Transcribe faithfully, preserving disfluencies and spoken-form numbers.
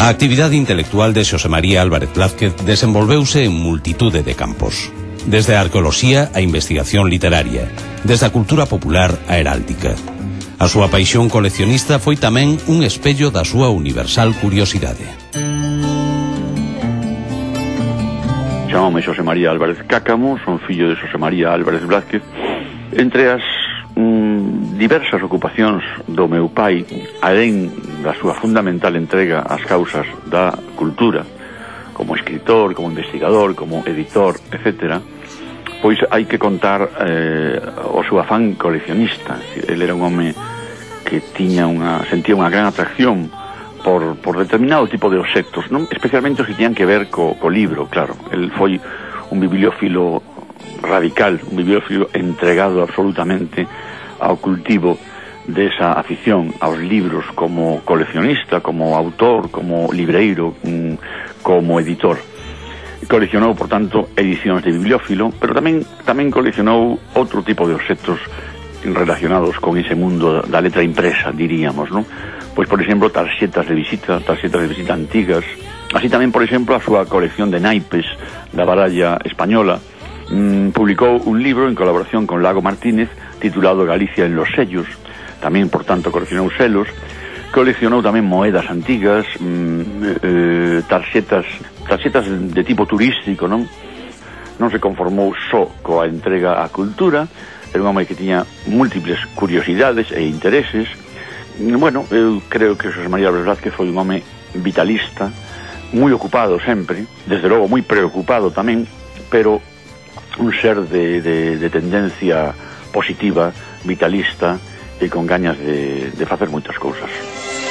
A actividade intelectual de Xosé María Álvarez Blázquez desenvolveuse en multitude de campos. Desde a arqueoloxía a investigación literaria, desde a cultura popular a heráldica. A súa paixón coleccionista foi tamén un espello da súa universal curiosidade. Chamame Xosé María Álvarez Cácamo, son fillo de Xosé María Álvarez Blázquez. Entre as mm, diversas ocupacións do meu pai, alén da súa fundamental entrega ás causas da cultura, como escritor, como investigador, como editor, etcétera, pois hai que contar eh, o seu afán coleccionista. Ele era un home que tiña unha, sentía unha gran atracción por, por determinado tipo de obxectos, non? Especialmente os que tiñan que ver co, co libro, claro. El foi un bibliófilo radical, un bibliófilo entregado absolutamente ao cultivo desa afición aos libros como coleccionista, como autor, como libreiro, como editor. Coleccionou, por tanto, edicións de bibliófilo, pero tamén tamén coleccionou outro tipo de obxectos relacionados con ese mundo da letra impresa, diríamos, non? Pois, por exemplo, tarxetas de visita, tarxetas de visita antigas, así tamén, por exemplo, a súa colección de naipes da baralla española. Mm, publicou un libro en colaboración con Lago Martínez titulado Galicia en los sellos. Tamén, por tanto, coleccionou selos. Coleccionou tamén moedas antigas, mm, eh, tarxetas tarxetas de tipo turístico, non? Non se conformou só coa entrega á cultura, era un home que tiña múltiples curiosidades e intereses. Bueno, eu creo que Xosé María Álvarez Blázquez foi un home vitalista, moi ocupado sempre, desde logo moi preocupado tamén, pero un ser de, de, de tendencia positiva, vitalista, e con gañas de, de facer moitas cousas.